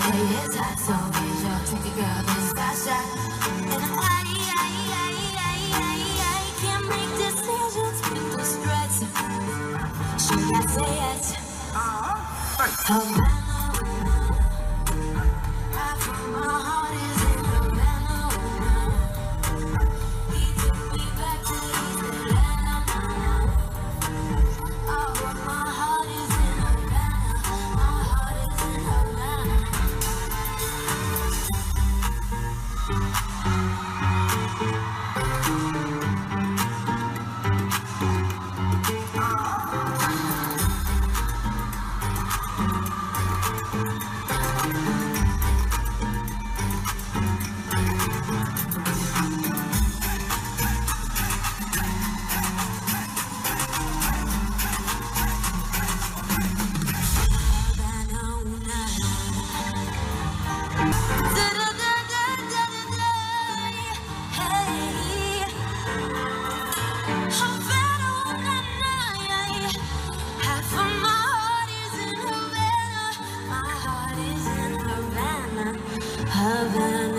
it's hot, so here's your ticket, girl, let's start shot. And I can't make decisions with the stress. Should I say yes? Havana, half of my heart is in Havana. He took me back to East Atlanta. Oh, but my heart is in Havana. My heart is in Havana. Havana.